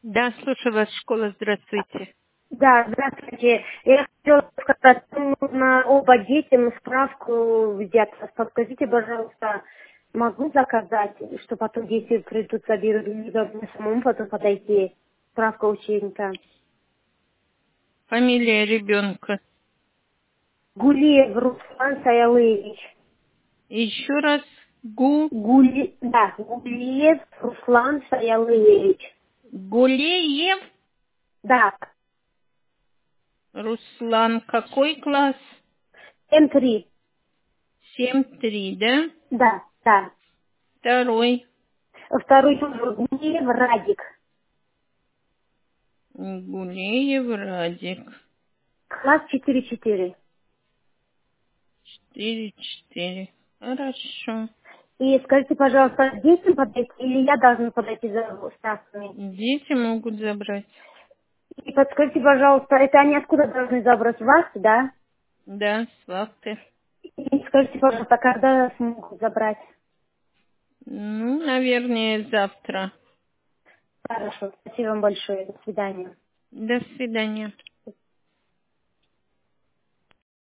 Да, слушаю вас, школа, здравствуйте. Да, здравствуйте. Я хотела сказать, нужно оба детям справку взять. Подскажите, пожалуйста, могу заказать, что потом дети придут, заберут, не должны самому потом подойти. Справка ученика. Фамилия ребенка. Гулиев Руслан Саялыевич. Еще раз. Гулиев Руслан Саялыевич. Гулеев Да, Руслан. Какой класс? М3. 7-3, да? Да, да. Второй. Второй тоже Гулиев Радик. Гулеев Радик. Класс 4-4. 4-4. Хорошо. И скажите, пожалуйста, детям подойти или я должна подойти за справками? Дети могут забрать. И подскажите, пожалуйста, это они откуда должны забрать вас, да? Да, с вахты. И скажите, пожалуйста, когда смогут забрать? Ну, наверное, завтра. Хорошо, спасибо вам большое, до свидания. До свидания.